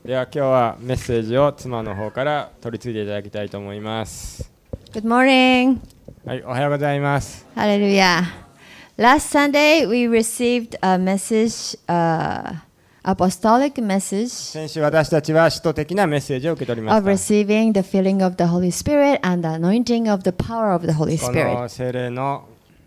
では今日はメッセージを妻の方から取り継いでいただきたいと思います。 Good morning. はい、おはようございます。 Hallelujah. Last Sunday we received a message, apostolic message 先週私たちは使徒的なメッセージを受け取りま of した。 receiving the filling of the Holy Spirit and the anointing of the power of the Holy こ Spirit. の聖霊の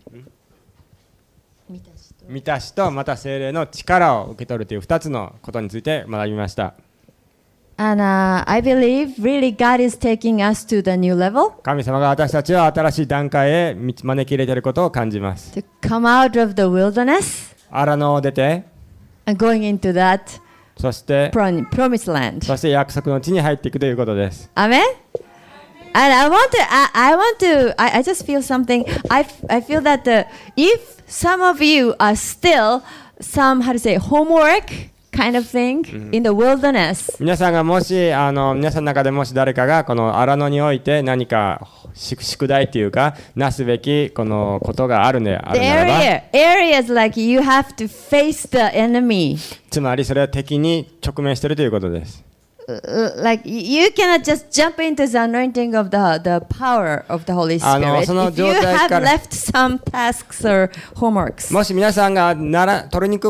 満たしとまた聖霊の力を受け取るという2つのことについて学びました。 And I believe really God is taking us to the new level 神様が私たちを新しい段階へ招き入れていることを感じます。 to come out of the wilderness 荒野を出て、 and going into that そして promised land. そして約束の地に入っていくということです。 Amen. And I just feel something. I feel that if some of you are still some, how to say, homework kind of thing in the wilderness, 皆さんがもし皆さんの中でもし誰かがこの荒野において何か宿題というかなすべきこのことがあるならば、 areas like you have to face the enemy. つまりそれは敵に直面しているということです。 Like you cannot just jump into the anointing of the power of the Holy Spirit その if you 状態 have から left some tasks or homeworks. もし皆さんが取り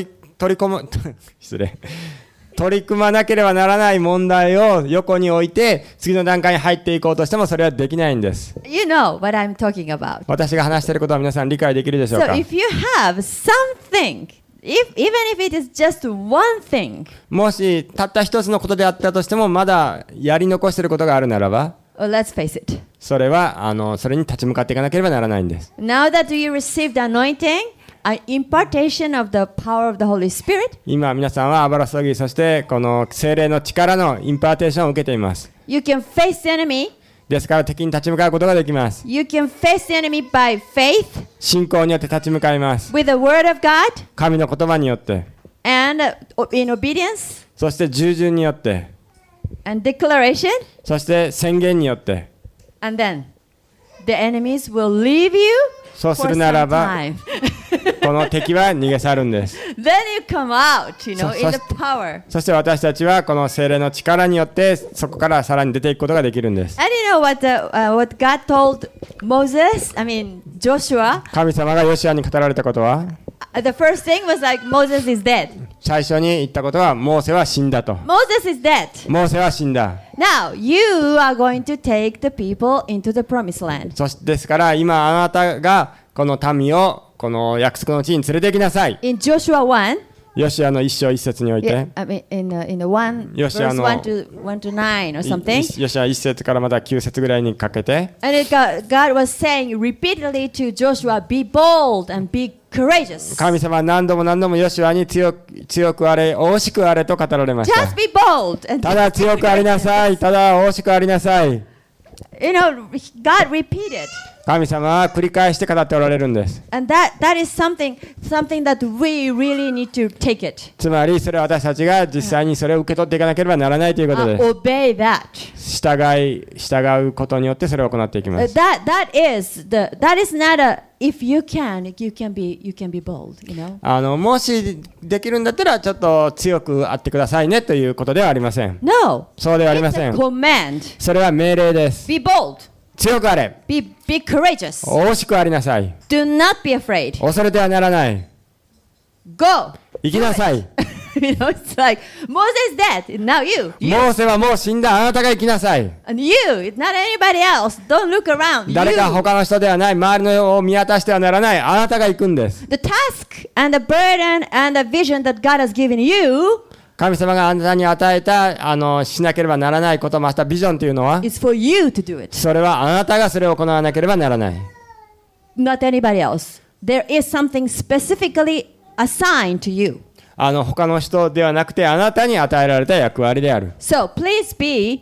組まなければならない問題を横に置いて次の段階に入っていこうとしてもそれはできないんです。 You know what I'm talking about. 私が話していることは皆さん理解できるでしょう So か。 if you have something, even if it is just one thing, もしたった一つのことであったとしてもまだやり残していることがあるならば、 let's face it. それはそれに立ち向かっていかなければならないんです。 Now that you received the anointing, an impartation of the power of the Holy Spirit, 今皆さんはアバラストギーそしてこの聖霊の力のインパーテーションを受けています。 you can face the enemy. ですから敵に立ち向かうことができます。 You can face the enemy by faith, 信仰によって立ち向かいます。 with the word of God, 神の言葉によって、 and in obedience そして従順によって、 and declaration, そして宣言によって、 and then the enemies will leave you そうす for るなら some ば time. この敵は逃げ去るんです。 Then you come out, you know, So- in the power. そして私たちはこの聖霊の力によってそこからさらに出ていくことができるんです。 And you know what God told Joshua? 神様がヨシュアに語られたことは、 The first thing was like Moses is dead. 最初に言ったことはモーセは死んだと。 Moses is dead. モーセは死んだ。 Now you are going to take the people into the promised land. そしてですから今あなたがこの民をこの約束の地に連れて行きなさい。 In Joshua 1, ヨシュアの一章一節において、 yeah, I mean in the 1 Joshua verse の 1 to 9 or something. ヨシュア一節からまた九節ぐらいにかけて、 And God was saying repeatedly to Joshua, be bold and be courageous. 神様は何度も何度もヨシュアに強くあれ、惜しくあれと語られました。 Just be bold. And ただ強くありなさい、ただ惜しくありなさい。 you know, God repeated. 神様は繰り返して語っておられるんです。 And that is something that we really need to take it. つまりそれは私たちが実際にそれを受け取っていかなければならないということです。 Obey that. 従うことによってそれを行っていきます。 That is not a if you can be bold, you know. もしできるんだったらちょっと強くあってくださいねということではありません。 No. そうではありま It's せ a ん。 command. それは命令です。 Be bold. 強くあれ。 Be courageous. 惜しくありなさい。 Do not be afraid. 恐れてはならない。 Go. 行きなさい。 You know, it's like Moses is dead. Now you. モーセはもう死んだ。あなたが行きなさい。 And you. It's not anybody else. Don't look around. 誰か You. 他の人ではない。周りの世を見渡してはならない。あなたが行くんです。 The task and the burden and the vision that God has given you 神様があなたに与えたしなければならないこと、またビジョンというのは、 is for you to do it, それはあなたがそれを行わなければならない。 not anybody else. There is something specifically assigned to you. 他の人ではなくてあなたに与えられた役割である。 So please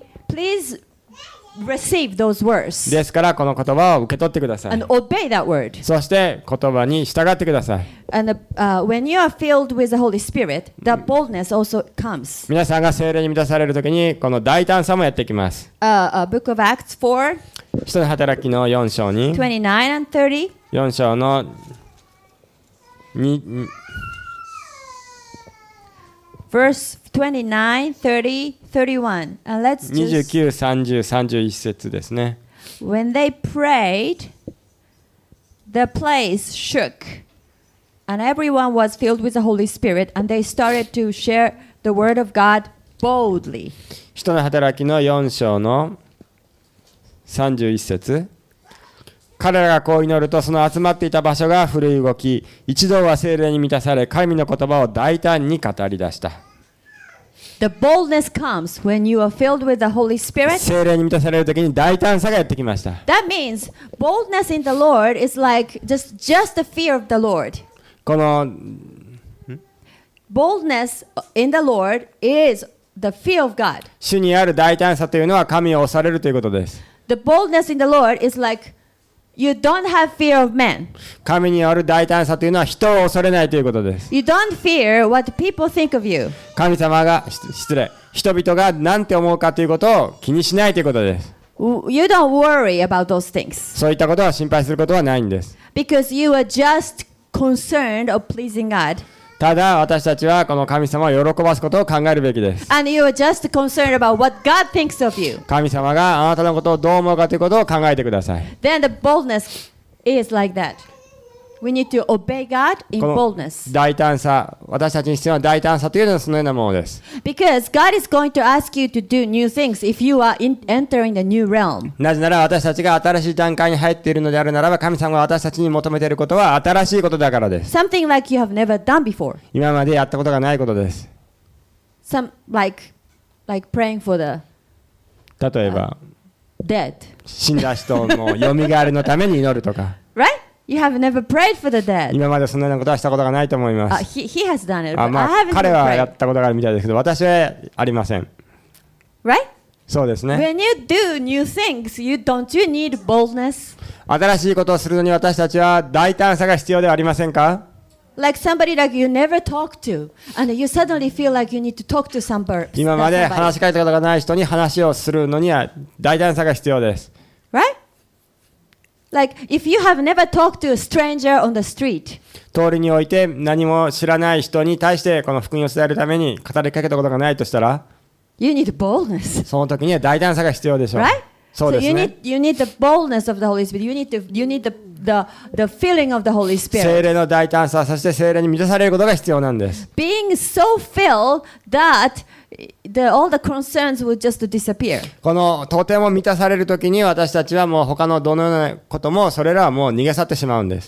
receive those words ですからこの言葉を受け取ってください。 and obey that word. そして言葉に従ってください。 And when you are filled with the Holy Spirit, that boldness also comes. 皆さんが聖霊に満たされるときにこの大胆さもやってきます。 Book of Acts 4, 人の働きの4章に 29 and 30. 4章の verse 29, 30, 31. And let's just 29、30、31節ですね。 when they prayed, the place shook, and everyone was filled with the Holy Spirit, and they started to share the word of God boldly. 使徒の働きの4章の31節。彼らがこう祈ると、その集まっていた場所が震い動き、一同は聖霊に満たされ、神の言葉を大胆に語り出した。 The boldness comes when you are filled with the Holy Spirit. 聖霊に満たされるときに大胆さがやってきました。 That means boldness in the Lord is like just the fear of the Lord. この Boldness in the Lord is the fear of God. 主にある大胆さというのは神を恐れるということです。 The boldness in the Lord is like you don't have fear of men. 神による大胆さというのは人を恐れないということです。 You don't fear what people think of you. 神様が失礼、人々が何て思うかということを気にしないということです。 You don't worry about those things. そういったことは心配することはないんです。 Because you are just concerned of pleasing God. ただ私たちはこの神様を喜ばすことを考えるべきです。 And you are just concerned about what God thinks of you. 神様があなたのことをどう思うかということを考えてください。 Then the boldness is like that. We need to obey God in この boldness. 大胆さ、私たちに必要な大胆さというのはそのようなものです。 Because God is going to ask you to do new things if you are entering the new realm. なぜなら私たちが新しい段階に入っているのであるならば、神様が私たちに求めていることは新しいことだからです。 Something like you have never done before. 今までやったことがないことです。 Like praying for the 例えば、 dead. 死んだ人のよみがえりのために祈るとか。 Right? You have never prayed for the dead. 今までそのようなことはしたことがないと思います。 He has done it, あ、 but ま I あ、 haven't 彼は prayed. やったことがあるみたいですけど、私はありません。 Right? そうですね。 When you do new things, don't you need boldness? 新しいことをするのに私たちは大胆さが必要ではありませんか？ Like somebody like you never talked to, and you suddenly feel like you need to talk to somebody. 今まで話しかけたことがない人に話をするのには大胆さが必要です。 Right? Like if you have never talked to a stranger on the street, 通りにおいて何も知らない人に対してこの福音を伝えるために語りかけたことがないとしたら、 you need boldness, その時には大胆さが必要でしょう。 right? そうです you ね。 need the boldness of the Holy Spirit. You need the feeling of the Holy 聖 Spirit. 霊の大胆さ、そして聖霊に満たされることが必要なんです。 Being so filled that all the concerns will just disappear. このとても満たされる時に私たちはもう他のどのようなこともそれらはもう逃げ去ってしまうんです。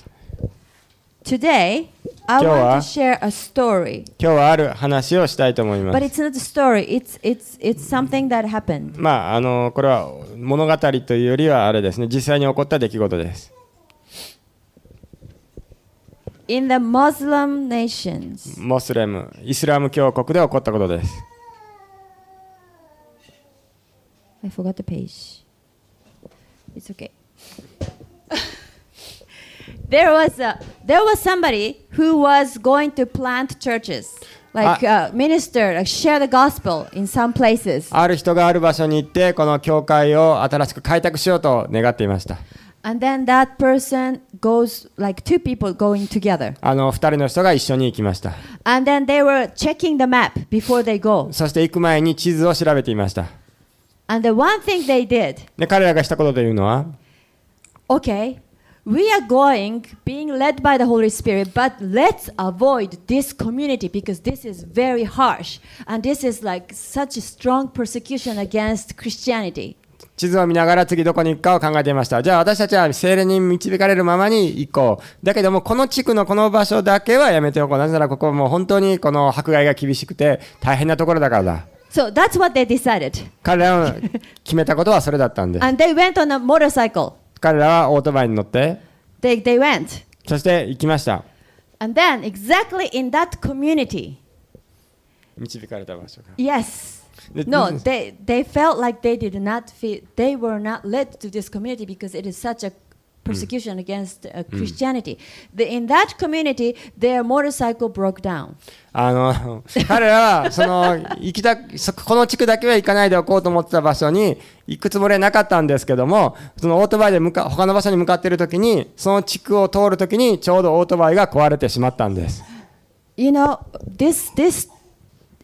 Today, I 今日 want は to share a story, 今日はある話をしたいと思いま but す。 it's not a story. It's something that happened. まあこれは物語というよりはあれですね、実際に起こった出来事です。 In the Muslim nations, モスレム、イスラム教国で起こったことです。 I forgot the page. It's okay. There was somebody who was going to plant churches, like minister, like share the gospel in some places. ある人がある場所に行ってこの教会を新しく開拓しようと願っていました。 And then that person goes, like two people going together. 2人の人が一緒に行きました。 And then they were checking the map before they go. そして行く前に地図を調べていました。 And the one thing they did, で彼らがしたことというのは、 okay, we are being led by the Holy Spirit, but let's avoid this community because this is very harsh. And this is like such a strong persecution against Christianity. 地図を見ながら次どこに行くかを考えていました。じゃあ私たちは聖霊に導かれるままに行こう。だけどもこの地区のこの場所だけはやめておこう。なぜならここはもう本当にこの迫害が厳しくて大変なところだからだ。 So that's what they decided. 彼らの決めたことはそれだったんです。 And they went on a motorcycle. 彼らはオートバイに乗って、 They went. そして行きました。 And then exactly in that community, 導かれた場所が。 yes. The- No, they felt like they were not led to this community because it is such a persecution against Christianity. In that community, their motorcycle broke down. 彼らはこの地区だけは行かないでおこうと思ってた場所に行くつもりはなかったんですけども、そのオートバイで他の場所に向かっている時にその地区を通る時にちょうどオートバイが壊れてしまったんです。 You know, this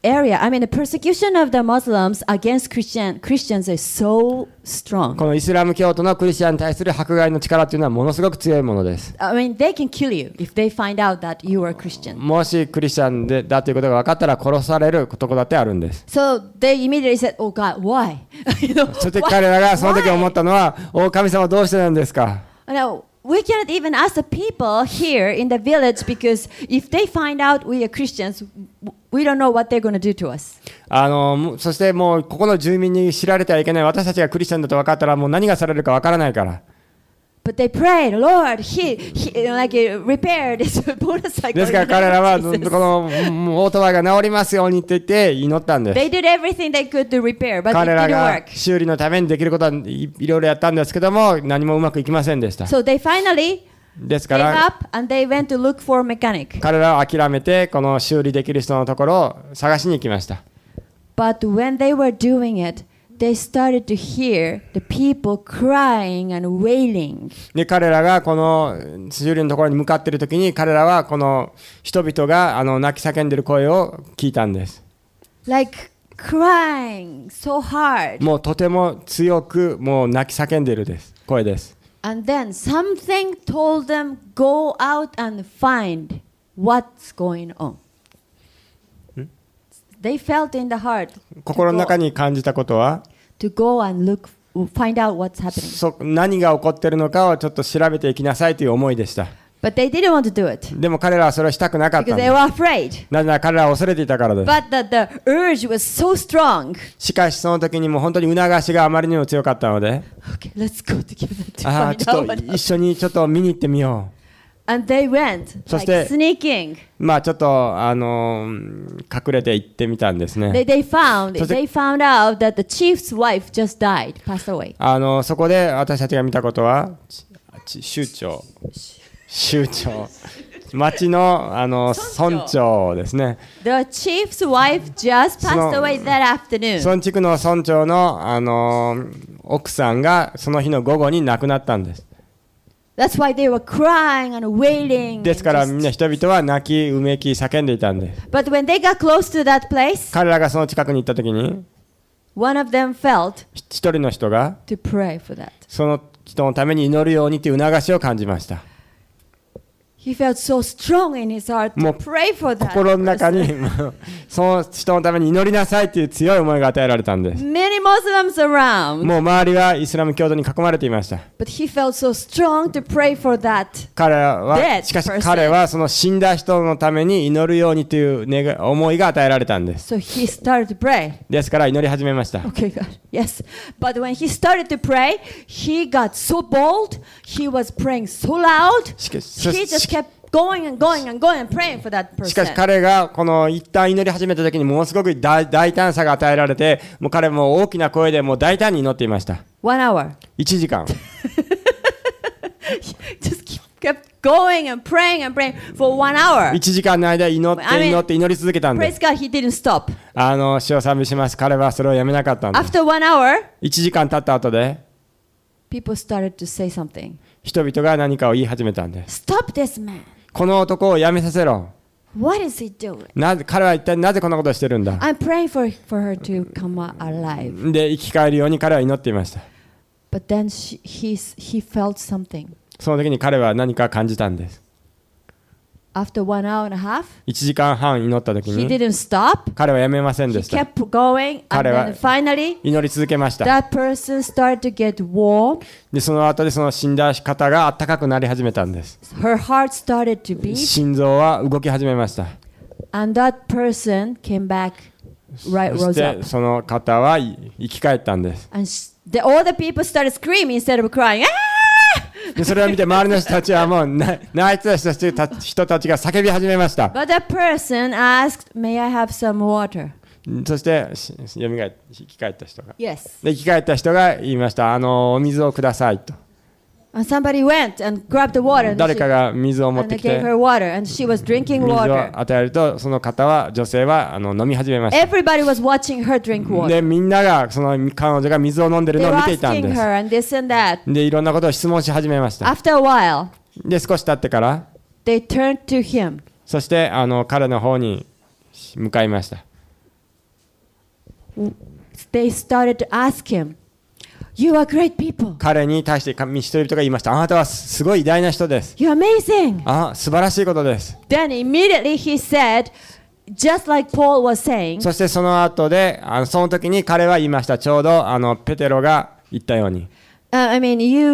area, I mean, the persecution of the Muslims against Christians is so strong. このイスラム教徒のクリスチャンに対する迫害の力っていうのはものすごく強いものです。 I mean, they can kill you if they find out that you are a Christian. もしクリスチャンだということが分かったら殺されるとこだってあるんです。 So they immediately said, "Oh God, why?" You know, そして彼らがその時思ったのは、お神様どうしてなんですか。 No, we cannot even ask the people here in the village because if they find out we are Christians, we don't know what they're going to do to us. そしてもうここの住民に知られてはいけない。私たちがクリスチャンだと分かったらもう何がされるか分からないから。 But they prayed, Lord, like repair this motorcycle. ですから彼らはこのオートバイが治りますようにって言って祈ったんです。 They did everything they could to repair, but 彼 it ら didn't が work. 修理のためにできることはいろいろやったんですけども、何もうまくいきませんでした。 So they finally ですか gave ら up and they went to look for a mechanic. 彼らは諦めてこの修理できる人のところを探しに行きました。 But when they were doing it, they started to hear the people crying and wailing. で彼らがこの修理のところに向かっている時に彼らはこの人々が泣き叫んでいる声を聞いたんです。 Like crying so hard. もうとても強くもう泣き叫んでいる声です。 And then something told them, go out and find what's going on. They felt in the heart 心の中に感じたことは to go and find out what's happening. 何が起こっているのかをちょっと調べていきなさいという思いでした。 But they didn't want to do it でも彼らはそれをしたくなかった because んで they す。 were afraid. なぜなら彼らは恐れていたからです。 But the urge was so strong. しかしその時にもう本当に促しがあまりにも強かったので、 Okay, let's go together to ああ find ちょっ out と what 一緒にちょっと見に行ってみよ And they went そ like して sneaking. う。まあちょっと隠れて行ってみたんですね。 They found そして out that the chief's wife just died, passed away. そこで私たちが見たことは州長町の村長ですね。 The chief's wife just passed away that afternoon. その地区の村長の奥さんがその日の午後に亡くなったんです。 That's why they were crying and wailing. ですからみんな人々は泣きうめき叫んでいたんです。 But when they got close to that place, 彼らがその近くに行った時に one of them felt 一人の人が to pray for that. その人のために祈るようにという促しを感じました。 He felt so strong in his heart も to う pray for that. 心の中 person. にその人のために祈りなさいという強い思いが与えられたんです。 Many Muslims around, もう周りはイスラム教徒に囲まれていました。 but he felt so strong to pray for that. 彼らは Dead しかし person. 彼はその死んだ人のために祈るようにという思いが与えられたんです。 So he started to pray. ですから祈り始めました。 Okay, God. Yes. But when he started to pray, he got so bold. He was praying so loud. しかし He just kept going and going and going and praying for that しかし person. 彼がこの一旦祈り始めた時にものすごく大胆さが与えられて、もう彼も大きな声でもう大胆に祈っていました。 1 hour. 1時間 Just kept going and praying for 1 hour. 1時間の間祈って祈り続けたんで Praise す。 God, he didn't stop. 主を賛美します。彼はそれをやめなかったんです。 After 1 hour, 1時間経った後で people started to say something. 人々が何かを言い始めたんです。 Stop this man. この男をやめさせろ。 What is he doing? 彼は一体なぜこんなことをしてるんだ。 I'm praying for her to come alive. で生き返るように彼は祈っていました。 But then he felt something. その時に彼は何か感じたんです。 After 1 hour and a half, 1時間半祈った時 he に didn't stop. 彼はやめません He でした。 kept going, and 彼は then finally, 祈り続けました。 that person started to get warm. でその後でその死んだ方が暖かくなり始めたんです。 Her heart started to beat, 心臓は動き始めました。 and that person came back, そ rose して up. その方は生き返ったんです。 And all the people started screaming instead of crying. Ah! でそれを見て周りの人たちはもう泣いてた人たちが叫び始めました。 But that person asked, "May I have some water?" そして生き返った人が Yes. で生き返った人が言いました。お水をくださいと。 And somebody went and grabbed the water, 誰かが水を持っ and て they き gave て her water, and she was drinking 水を water. 与えるとその方は女性は飲み始めました。 Everybody was watching her drink water. でみんながその彼女が水を飲んでる They のを were 見ていたん asking です。 her and this and that. でいろんなことを質問し始めました。 After a while, で少し経ってから they turned to him. そして彼の方に向かいました。 they started to ask him, "You are great people. 彼に対して一人々が言いました。あなたはすごい偉大な人です。 You're amazing." 素晴らしいことです。 Then immediately he said, just like Paul was saying, そしてその後でその時に彼は言いました。ちょうどペテロが言ったように。 I mean, you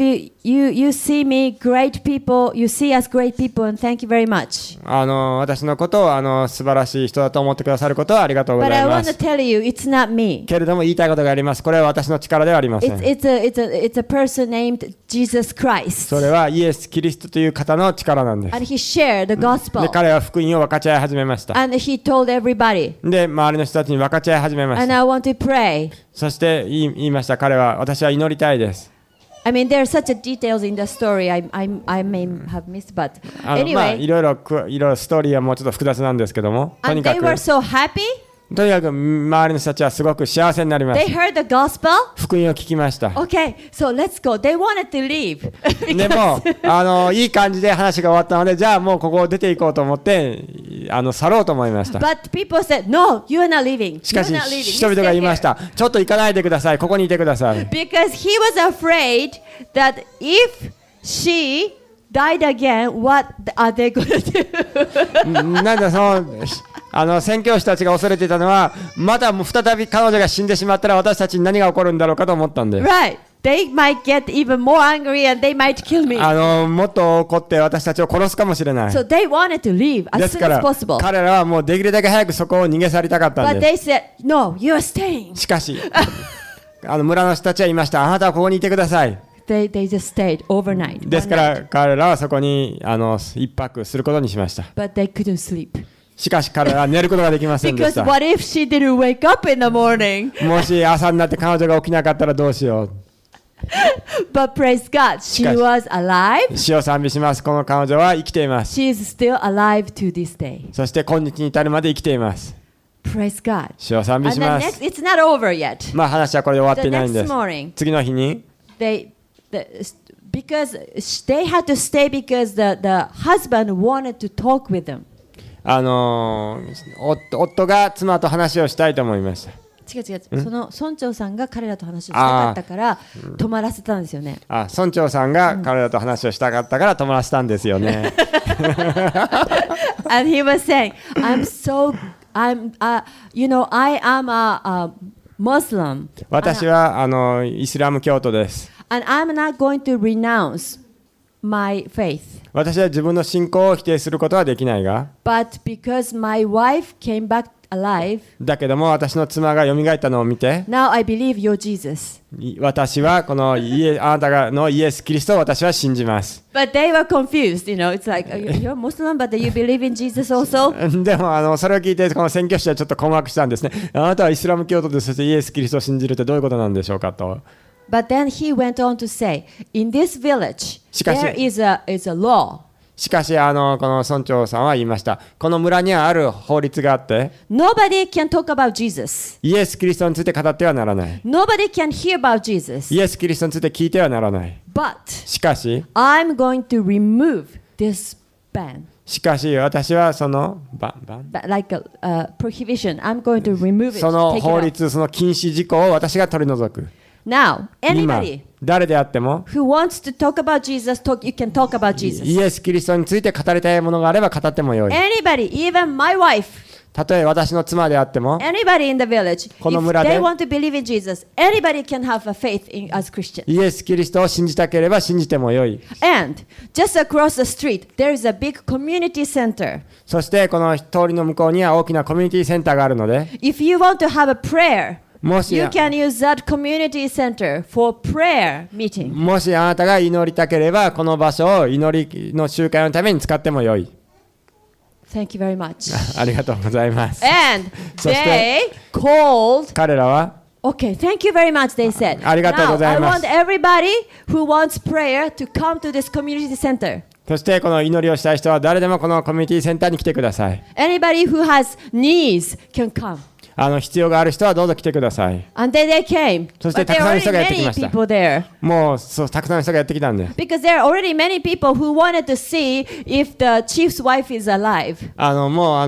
see me great people, you see us great people, and thank you very much. 私のことを素晴らしい人だと思ってくださることはありがとうご But ざ I いま want to す。 tell you, it's not me. けれども言いたいことがあります。これは私の力ではありません。 It's a person named Jesus Christ. それはイエス・キリストという方の力なんです。 And he shared the で gospel. 彼は福音を分かち合い始めました。 And he told everybody. で周りの人たちに分かち合い始めまし And た。 I want to pray. そして言いました。彼は私は祈りたいです。 I mean, there are such a details in the story I may have missed, but い anyway. ろいろストーリーはもうちょっと複雑なんですけども、と And にか they く were so happy. 周りの人たちはすごく幸せになりま They す。 heard the gospel. 福音を聞きました。 Okay, so let's go. They wanted to leave. でもいい感じで話が終わったので、じゃあもうここを出ていこうと思って去ろうと思いました。 But people said, "No, you are not leaving. しか You're し not leaving. 人 You 々が stay 言いま here." した。ちょっと行かないでください。ここにいてください。 Because he was afraid that if she died again, what are they going to do? なんで宣教師たちが恐れていたのは、また再び彼女が死んでしまったら私たちに何が起こるんだろうかと思ったんです。 Right. They might get even more angry and they might kill me. もっと怒って私たちを殺すかもしれない。 So they wanted to leave で as す soon か as ら possible. 彼らはもうできるだけ早くそこを逃げ去りたかったん But で they said, "No, you are staying." す。しかし村の人たちは言いました。あなたはここにいてください。 They just stayed overnight. ですから彼らはそこに一泊することにしました。 But they couldn't sleep. しかし彼らは寝ることができませんでし Because た。 what if she didn't wake up in the morning? もし朝になって彼女が起きなかったらどうしよう。 But praise God, she しかし was alive. 主を賛美します。この彼女は生きています。 She is still alive to this day. そして今日に至るまで生きています。 Praise God. 主を賛美 And し the ま next, す。 it's not over yet. まあ話はこれで終わっていないん The で next す。 morning, 次の日に because they had to stay because the husband wanted to talk with them. 夫が妻と話をしたいと思いました。 違う。その村長さんが彼らと話をしたかったから泊まらせたんですよね。 村長さんが彼らと話をしたかったから泊まらせたんですよね。 And he was saying, I am a Muslim. 私はイスラム教徒です。 And I'm not going to renounce my faith. 私は自分の信仰を否定することはできないが、 But because my wife came back alive, だけども私の妻が蘇ったのを見て、 now I believe you're Jesus. 私はこのあなたのイエス・キリストを私は信じます。 But they were confused, It's like, you're Muslim, but you believe in Jesus also? でもそれを聞いてこの宣教師はちょっと困惑したんですね。あなたはイスラム教徒でそしてイエス・キリストを信じるってどういうことなんでしょうかと。 But then he went on to say, in this village, しかし、 there is a law. しかしこの村長さんは言いました。この村にはある法律があって、 Nobody can talk about Jesus. イエス・キリストについて語ってはならない。 Nobody can hear about Jesus. イエス・キリストについて聞いてはならない。 But しかし I'm going to remove this ban. 私はその Like a prohibition. I'm going to remove it. その take 法 it out. 律、その禁止事項を私が取り除く。 Now, 今 anybody 誰であっても who wants to talk about Jesus, you can talk about Jesus. イエス・キリストについて語りたいものがあれば語ってもよい。 Anybody, even my wife, たとえ私の妻であっても anybody in the village, この if 村で they want to believe in Jesus, anybody can have a faith as Christian. イエス・キリストを信じたければ信じてもよい。 And just across the street, there is a big community center. そしてこの通りの向こうには大きなコミュニティセンターがあるので、 If you want to have a prayer, もし you can use that community center for prayer meeting. もしあなたが祈りたければこの場所を祈りの集会のために使ってもよい。 Thank you very much. ありがとうございます。 And そして they called. 彼らは Okay, thank you very much, they said. ありがとう Now, ござい I ます。 want everybody who wants prayer to come to this community center. そしてこの祈りをしたい人は誰でもこのコミュニティセンターに来てください。 Anybody who has needs can come. 必要がある人はどうぞ来てください。 And then they came. そして But たく there さん are の人 already がやってき many ました。 people there. もうたくさんの人がやってきたんで。 Because there are already many people who wanted to see if the chief's wife is alive. もう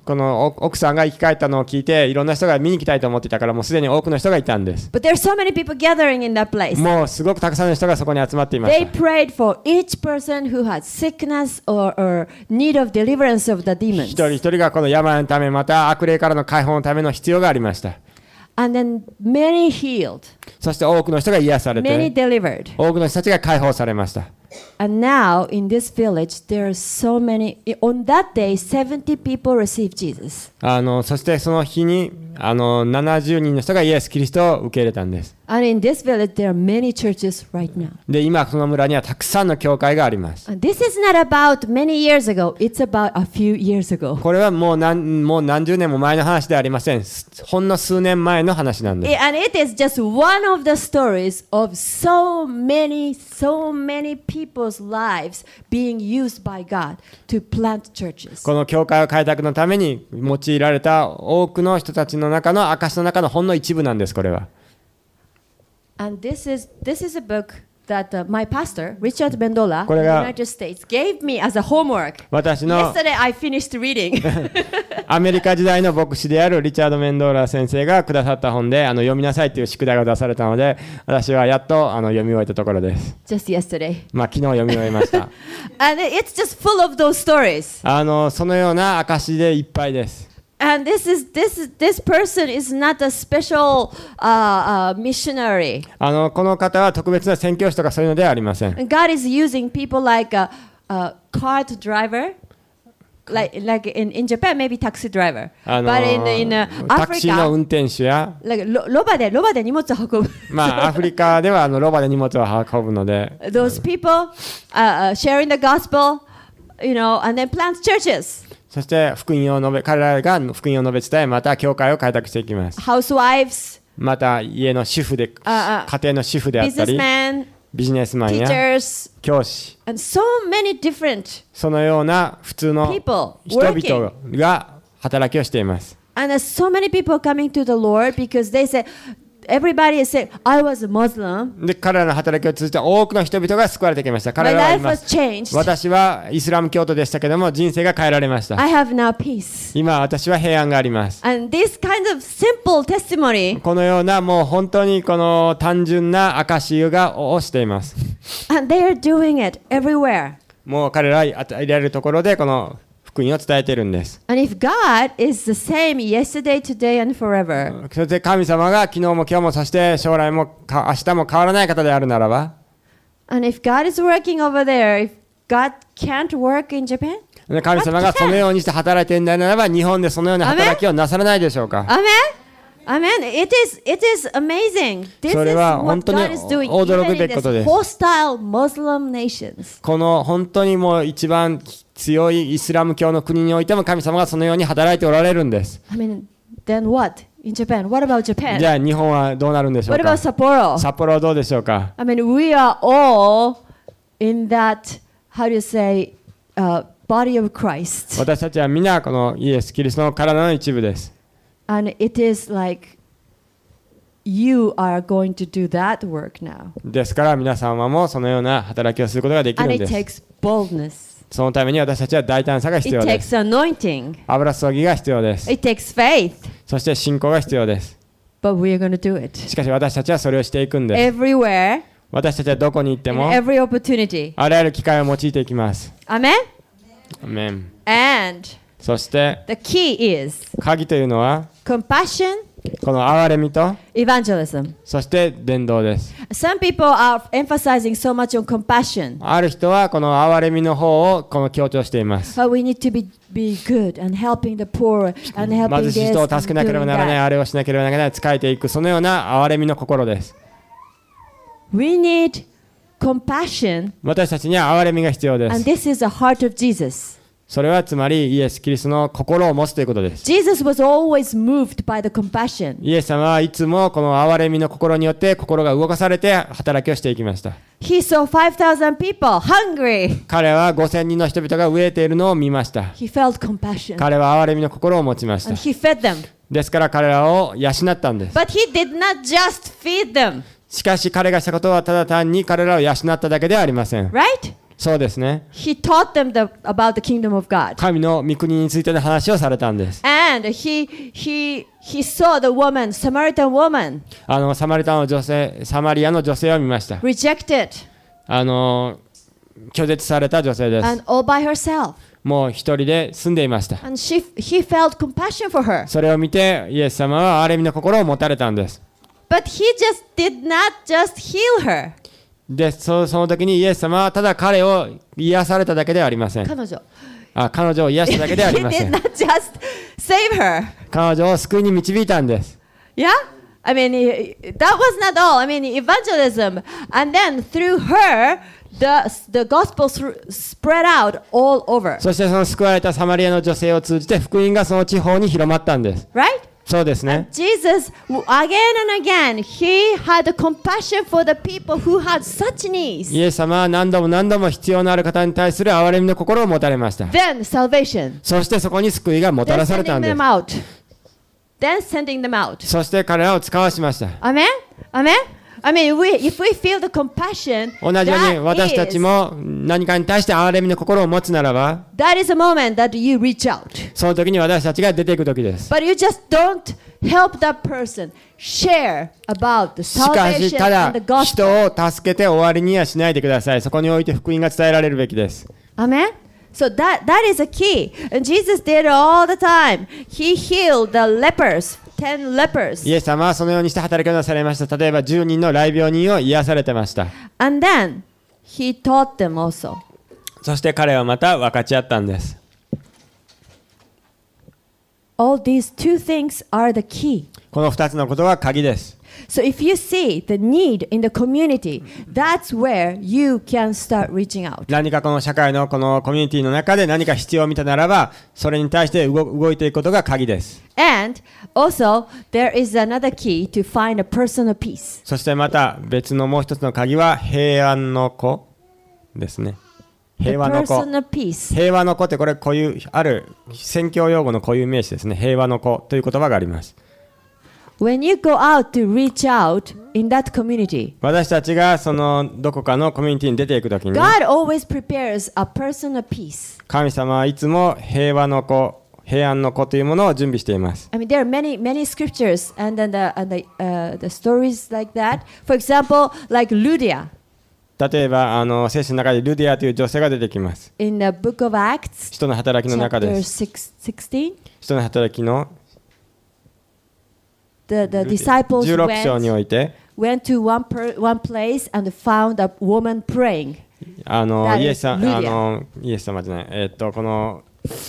この奥さんが生き返ったのを聞いていろんな人が見に来たいと思っていたから、もうすでに多くの人がいたんです。 But there are so many people gathering in that place. もうすごくたくさんの人がそこに集まっていまし They た。 prayed for each person who had sickness or need of deliverance of the 一 demons. 人一人がこの病のため、また悪霊からの解放のための必要がありました。 And then many healed, そして多くの人が癒され many て、 delivered. 多くの人たちが解放されました。 And now in this village, there are so many. On that day, 70 people received Jesus. そしてその日に70人の人がイエス・キリストを受け入れたんです。 And in this village, there are many churches right now. で、今その村にはたくさんの教会があります。 And this is not about many years ago, it's about a few years ago. これはもう何十年も前の話ではありません。ほんの数年前の話なんです。 And it is just one of the stories of so many people's lives being used by God to plant churches. この教会を開拓のために用いられた多くの人たちの中の証の中のほんの一部なんです。これは。 And this is a book that my pastor, Richard Bendola, in これ the が United States, gave me as a homework. 私の Yesterday I finished reading. アメリカ時代の牧師であるリチャード・メンドーラ先生がくださった本で読みなさいという宿題が出されたので、私はやっと読み終えたところです。 Just yesterday. 昨日読み終えました。 And it's just full of those stories. そのような証でいっぱいです。 And this person is not a special missionary. この方は特別な宣教師とかそういうのではありません。 And God is using people like a cart driver, like in Japan, maybe taxi driver. But in タクシーの Africa, 運転手や、 like ロバで荷物を運ぶ。 アフリカではロバで荷物を運ぶので、 Those people sharing the gospel, and then plant churches. そして彼らが福音を述べ伝え、また教会を開拓していきます。 Housewives, また家の主婦で、家庭の主婦であったり、 businessmen, ビジネスマンや teachers, 教師、 and so many different そのような普通の people 人 working. 々が働きをしています。 And there's so many people coming to the Lord because they say, everybody is saying, I was a Muslim. で、彼らの働きを通じて多くの人々が救われてきました。彼 My らは言い life ま was す。 changed. 私はイスラム教徒でしたけども、人生が変えられました。 I have now peace. 今、私は平安があります。 And this kind of simple testimony, このようなもう本当にこの単純な証をしています。 and they are doing it everywhere. もう彼らは与えられるところでこの福音を伝えているんです。 And if God is the same yesterday, today, and forever, そして神様が昨日も今日もそして将来も明日も変わらない方であるならば、 and if God is working over there, if God can't work in Japan, 神様がそのようにして働いているならば、日本でそのような働きをなさらないでしょうか。 Amen? Amen. It is amazing. This それ is は what 本当に God is doing 驚 even く in べきことで this す。 hostile Muslim nations. この本当にもう一番強いイスラム教の国においても神様がそのように働いておられるんです。 I mean, then what in Japan? What about じ Japan? ゃあ日本はどうなるんでしょう What か。 about Sapporo? 札幌はどうでしょうか。 I mean, we are all in that, how do you say, body of Christ. 私たちは皆このイエス・キリストの体の一部です。 And it is like you are going to do that work now. ですから皆様もそのような働きをすることができる And ん it です。 takes boldness. そのために私たちは大胆さが必 It 要です。 takes anointing. 油注ぎが必要です。 It takes faith. そして信仰が必要です。 But we are going to do it. しかし私たちはそれをしていくんです。 Everywhere, 私たちはどこに行って in も every opportunity. あらゆる機会を用いていきます。 Amen? アメン。 And そして the key is 鍵というのは compassion, この憐れみと evangelism. そして伝道です。 Some people are emphasizing so much on compassion. ある人はこの憐れみの方をこの強調しています。 But we need to be good and helping the poor and helping 貧しい this 人を and 助けなければならない、 doing that. あれをしなければならない、仕えていく、そのような憐れみの心です。 We need compassion, 私たちには憐れみが必要で and す。 this is the heart of Jesus. それはつまりイエス・キリストの心を持つということです。 Jesus was always moved by the compassion. イエス様はいつもこの憐れみの心によって心が動かされて働きをしていきました。 He saw 5,000 people hungry. 彼は5000人の人々が飢えているのを見ました。 He felt compassion 彼は憐れみの心を持ちまし and た。 he fed them. ですから彼らを養ったんです。 But he did not just feed them, しかし彼がしたことはただ単に彼らを養っただけではありません。 right? そうですね。 He taught them about the kingdom of God. 神の御国についての話をされたんです。 And he saw the woman, Samaritan woman, サマリアの女性を見ました。 rejected 拒絶された女性です。 and all by herself. もう一人で住んでいました。 And he felt compassion for her. それを見てイエス様は憐れみの心を持たれたんです。 But he just did not just heal her. で、その時にイエス様はただ彼を癒されただけではありません。 彼女。 彼女を癒しただけではありま He せ did ん。 not just save her. 彼女を救いに導いたんです。 Yeah? I mean, that was not all. I mean, evangelism. And then through her, the gospel spread out all over. そしてその救われたサマリアの女性を通じて福音がその地方に広まったんです。 Right? そうですね。 Jesus, again and again, he had compassion for the people who had such needs. イエス様は何度も必要のある方に対する憐れみの心を持たれました。 Then salvation. そしてそこに救いがもた Then らされたん sending で them す。 out. Then sending them out. そして彼らを使わしました。 Amen? Amen? I mean, if we feel the compassion, 同じように私たちも何かに対して憐れみの心を持つならば、 that is a moment that you reach out. その時に私たちが出ていく時です。 But you just don't help that person share about the しかし、 salvation ただ and the gospel. 人を助けて終わりにはしないでください。そこにおいて福音が伝えられるべきです。 Amen? So that is a key. And Jesus did it all the time. He healed the lepers, 10 lepers. イエス様はそのようにして働きをなされました。例えば10人の癩病人を癒されてました。 And then he taught them also. そして彼はまた分かち合ったんです。 All these two things are the key. この2つのことが鍵です。 So if you see the need in the community, that's where you can start reaching out. 何かこの社会のこのコミュニティの中で何か必要を見たならば、それに対して動いていくことが鍵です。 And also, there is another key to find a personal peace. そしてまた別のもう一つの鍵は平安の子ですね。 The 平和の子。 personal peace. 平和の子ってこれ固有ある宣教用語の固有名詞ですね。平和の子という言葉があります。 When you go out to reach out in that community, 私たちがそのどこかのコミュニティに出ていくときに、 God always prepares a personal peace. 神様はいつも平和の子、平安の子というものを準備しています。 I mean, there are many scriptures and then the stories like that. For example, like Lydia 例えば聖書の中でルディアという女性が出てきます。 in the book of Acts, 人の働きの中 chapter です。 16. 人の働きの The disciples 16章において、 went to one place and found a woman praying. イエス様じゃない、この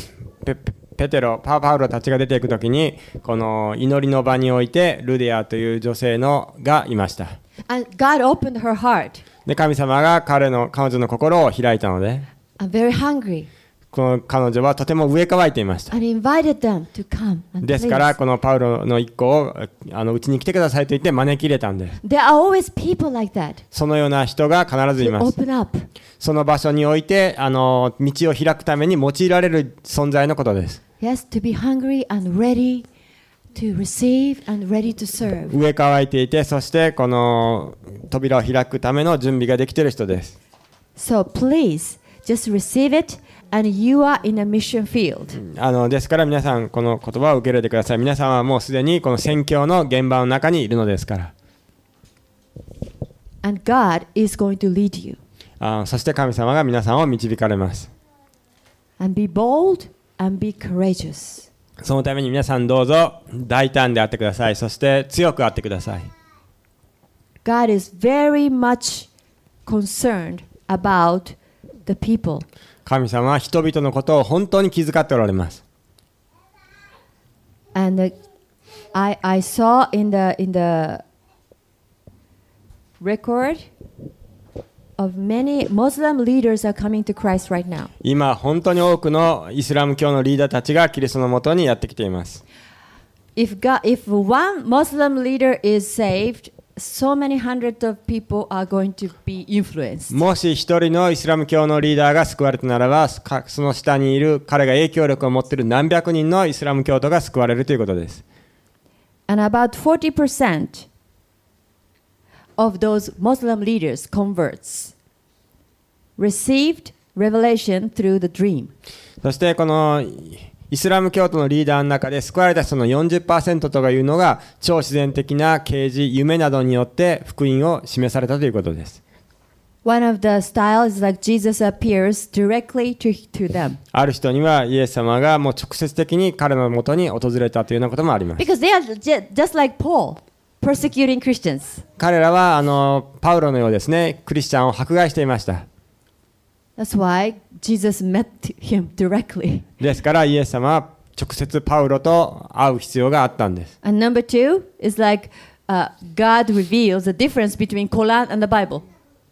パウロたちが出ていくときに、この祈りの場において、ルディアという女性がいました。 And God opened her heart. で、神様が彼女の心を開いたので、 I'm very hungry. この彼女はとても飢え渇いていました。 And invited them to come and ですから、 please. このパウロの一行をうちに来てくださいと言って招き入れたんです。 There are always people like that. そのような人が必ずい To ます。 open up. その場所において道を開くために用いられる存在のことです。 Yes, to be hungry and ready to receive and ready to serve. 飢え渇いていて、そしてこの扉を開くための準備ができている人です。 So please just receive it and you are in a mission field. ですから皆さんこの言葉を受け入れてください。皆さんはもうすでにこの宣教の現場の中にいるのですから。 And God is going to lead you. そして神様が皆さんを導かれます。 And be bold and be courageous. そのために皆さんどうぞ大胆であってください。そして強くあってください。 God is very much concerned about the people. 神様は人々のことを本当に気遣っておられます。 And I saw in the record of many Muslim leaders are coming to Christ right now. 今本当に多くのイスラム教のリーダーたちがキリストのもとにやってきています。 If one Muslim leader is saved, so many hundreds of people are going to be influenced. もし一人のイスラム教のリーダーが救われたならば、その下にいる彼が影響力を持っている何百人のイスラム教徒が救われるということです。 And about 40% of those Muslim leaders converts received revelation through the dream. そしてこのイスラム教徒のリーダーの中で救われた人の 40% とかいうのが超自然的な啓示、夢などによって福音を示されたということです。 One of the styles is like Jesus appears directly to them. ある人にはイエス様がもう直接的に彼のもとに訪れたというようなこともあります。 Because they are just like Paul, persecuting Christians. 彼らはパウロのようですね、クリスチャンを迫害していました。 That's why Jesus met him directly. ですからイエス様は直接パウロと会う必要があったんです。 And number two is like God reveals the difference between Quran and the Bible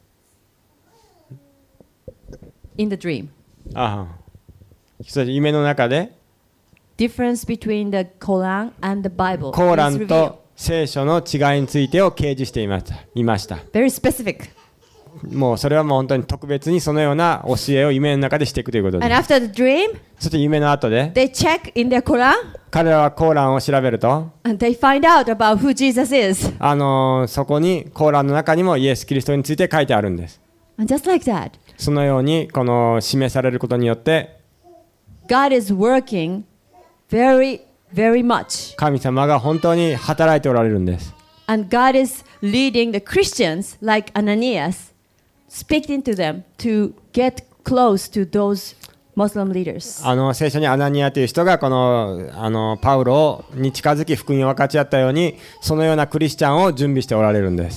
in the dream. そして夢の中で Difference between the Quran and the Bible. コーラ is ン revealed. と聖書の違いについてを掲示していました。 Very specific. もうそれはもう本当に特別にそのような教えを夢の中でしていくということで And す。 after the dream, そして夢の後で they check in their Quran 彼らはコーランを調べると and they find out about who Jesus is. そこにコーランの中にもイエス・キリストについて書いてあるんです。 And just like that, そのようにこの示されることによって God is working very, very much. 神様が本当に働いておられるんです。 And God is leading the Christians like Ananias, speaking to them to get close to those Muslim leaders. 聖書にアナニアという人がこのパウロに近づき福音を分かち合ったようにそのようなクリスチャンを準備しておられるんです。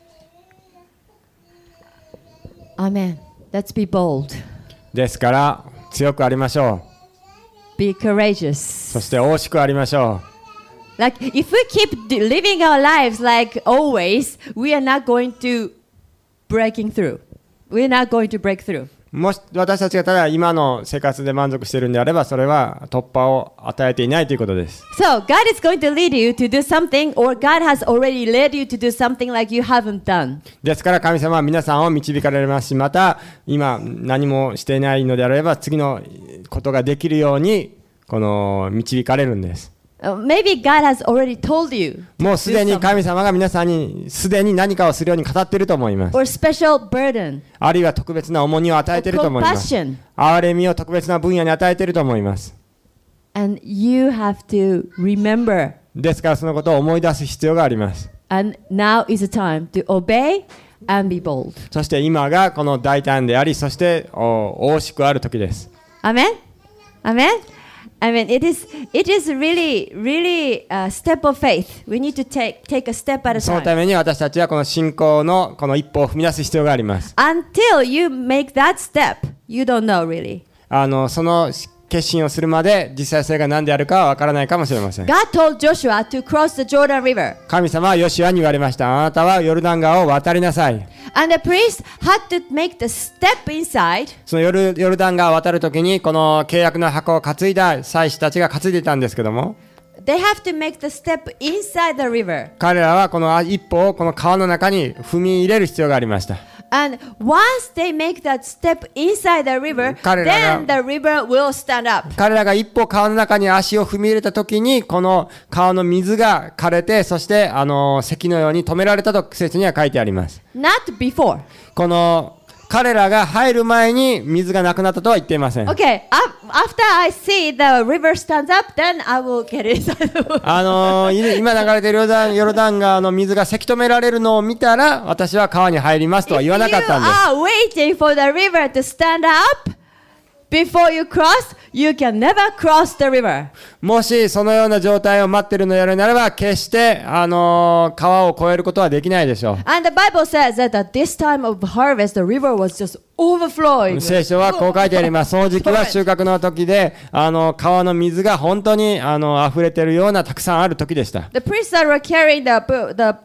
Amen. Let's be bold. ですから強くありましょう。 Be courageous. そして大しくありましょう。 Like if we keep living our lives like always, we are not going to breaking through. We're not going to break through. もし私たちがただ今の生活で満足しているんであればそれは突破を与えていないということです。 So God is going to lead you to do something, or God has already led you to do something like you haven't done. ですから神様は皆さんを導かれますし、また今何もしていないのであれば次のことができるようにこの導かれるんです。 Maybe God has already told you もう to す do でに something, 神様が皆さんにすでに何かをするように語っていると思います。 or special burden, あるいは特別な重荷を与えていると思います。 compassion, 憐れみを特別な分野に与えていると思います。 and you have to remember. ですからそのことを思い出す必要があります。 And now is the time to obey and be bold. そして今がこの大胆であり、そして大しくある時です。 Amen? Amen? I mean, it is really, really a step of faith. We need to take a step at a そのた time. めに私たちはこの信仰のこの一歩を踏み出す必要があります。 Until you make that step, you don't know really. その決心をするまで実際それが何であるかは分からないかもしれません。 God told Joshua to cross the Jordan River. 神様はヨシュアに言われました。あなたはヨルダン川を渡りなさい。 And the priest had to make the step inside. そのヨルダン川を渡るときにこの契約の箱を担いだ祭司たちが担いでいたんですけども、 They have to make the step inside the river. 彼らはこの一歩をこの川の中に踏み入れる必要がありました。 And once they make that step inside the river, 彼らが then the river will stand up. 彼らが一歩川の中に足を踏み入れたときにこの川の水が枯れて、そして堰のように止められたと聖書には書いてあります。 Not before. この彼らが入る前に水がなくなったとは言っていません。 Okay, after I see the river stands up, then I will get inside the river. 今流れているヨルダン川の水がせき止められるのを見たら私は川に入りますとは言わなかったんです。 If you are waiting for the river to stand up before you cross, you can never cross the river. もしそのような状態を待っているのであるならば決して川を越えることはできないでしょう。 And the Bible says that at this time of harvest, the river was just overflowing. 聖書はこう書いてあります。その時期は収穫の時で川の水が本当に溢れているようなたくさんある時でした。 The priests that were carrying the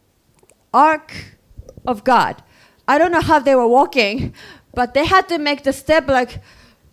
ark of God, I don't know how they were walking, but they had to make the step like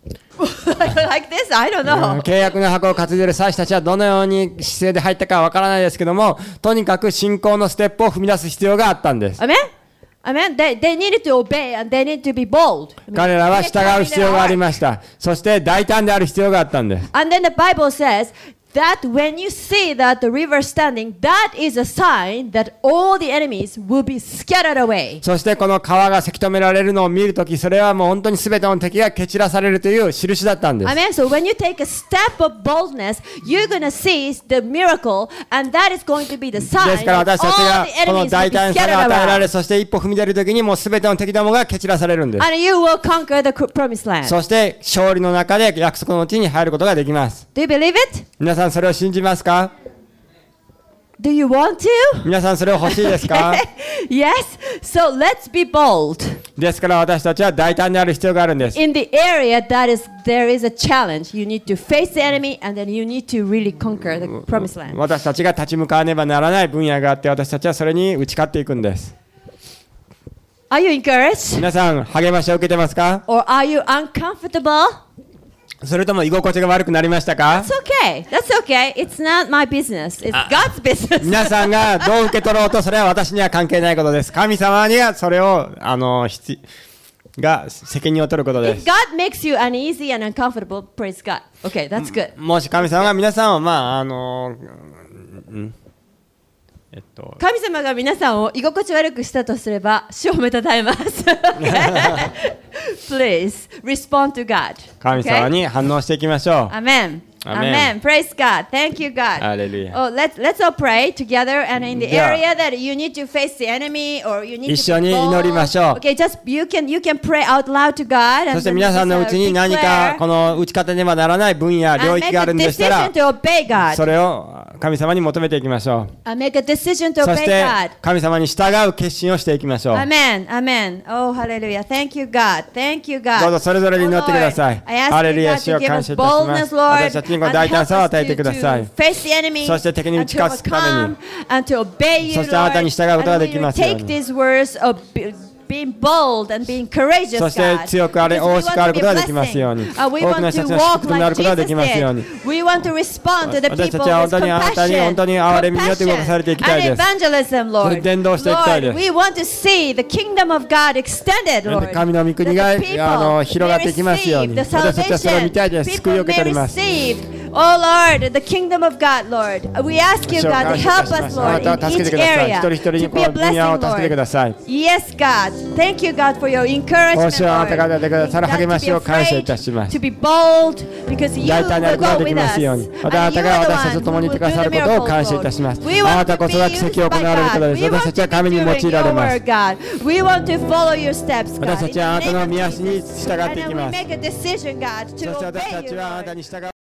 this. I don't know. 契約の箱を担いでいる祭司たちはどのように姿勢で入ったかはわからないですけども、とにかく信仰のステップを踏み出す必要があったんです。 Amen? Amen? They needed to obey and they need to be bold. 彼らは従う必要がありました。そして大胆である必要があったんです。 And then the Bible says that when you see that the river standing, that is a sign that all the enemies will be scattered away. そしてこの川がせき止められるのを見るとき、それはもう本当に全ての敵が蹴散らされるという印だったんです。 Amen. So when you take a step of boldness, you're going to see the miracle, and that is going to be the で sign すから that 私たち all が the この enemies will be 大胆さ scattered が与えられ、 around. そして一歩踏み出るときにもう全ての敵どもが蹴散らされるんです。 And you will conquer the promised land. そして勝利の中で約束の地に入ることができます。 Do you believe it? 皆さんそれを信じますか？ Do you want to? 皆さんそれを欲しいですか？ Yes. So let's be bold ですから私たちは大胆である必要があるんです。 in the area that is there is a challenge. You need to face the enemy, and then you need to really conquer the promised land. 私たちが立ち向かわねばならない分野があって、私たちはそれに打ち勝っていくんです。 Are you encouraged, 皆さん励ましを受けてますか？ or are you uncomfortable? それとも居心地が悪くなりましたか？ It's okay. That's okay. It's not my business. It's God's business. 皆さんがどう受け取ろうとそれは私には関係ないことです。神様にはそれを責任を取ることで If す。 God makes you uneasy and uncomfortable, praise God. Okay, that's good. もし神様が皆さんを神様が皆さんを居心地悪くしたとすれば、主をめたたえます。Please respond to God. 神様 Okay? に反応していきましょう。 Amen. Amen. Amen. Praise God. Thank you, God. Hallelujah. Oh, let's all pray together, and in the では area that you need to face the enemy or you need 一緒 to に be 祈りましょう。 bold. Okay, just you can pray out loud to God, そ and して then 皆さんのうちに何かこの打ち勝てねばならない分野、領 and 域 make があ a るんでしたら decision to obey God. それを神様に求めていきましょう。 And make a decision to そ obey して God. 神様に従う決心をしていきましょう。 Amen. Amen. Oh, hallelujah. Thank you, God. Thank you, God. どうぞそれぞれに祈ってください。 Oh, Lord, I ask ハレ you, ルヤ God, 主を to give 感 us 謝いたしま boldness, す。 Lord, 私たちにこの and 大 help 胆さを us 与えてくださ to い。 face the enemy そして敵に打 and ち to 勝つため overcome に and to obey you, そしてあなたに従うことが Lord. でき And ま we すよう will に take these words of being bold and being courageous, そして God. 強くあれ Because we 大しくあることができます want ように to be a blessing. We 多くの want 人た to ちの walk 祝福になる like ことがで Jesus きますように did. We want to respond to the 私た people ちは with 本当にあなたに compassion, 本当に憐れみによって動かされていきたい and です。 evangelism, それ Lord. で伝道していきたいです Lord, we want to see the kingdom of God extended, Lord. 神の御国 That が the people 広がっていきますように may receive the 私たちはそれを見たいです。 salvation. 救いを People 受け取 may ります。 receive. Oh Lord, the kingdom of God, Lord. We ask you, 主を God, 感 to 謝い help たしま us, す。あな Lord, たは in 助けて each ください。 area 一人一人に to こ be a の分野を blessing, 助けてく Lord. ださい。 Yes, God. Thank you, God, for your お encouragement, 主はあなたが与えてくださる Lord. 励ましを Not to be 感謝い afraid, たします。 to be bold, because you 大胆な will ことが go でき with ま us. すように。 And またあなた you が are the 私たちと one 共 who に will いてくだ do さ the ることを miracles, 感謝いた Lord. します。 We あ want な to たこ be そが奇 used 跡を by 行われる方 God. です。 We 私 want たちは to 神 be に用い doing られ your ます。 word, God. We want to follow your steps, 私 God. たちはあなた In の the name 御 of 足に Jesus. 従ってい And き then we ます。 make a decision, God, そ to して私 obey た you, ちはあな Lord. たに従う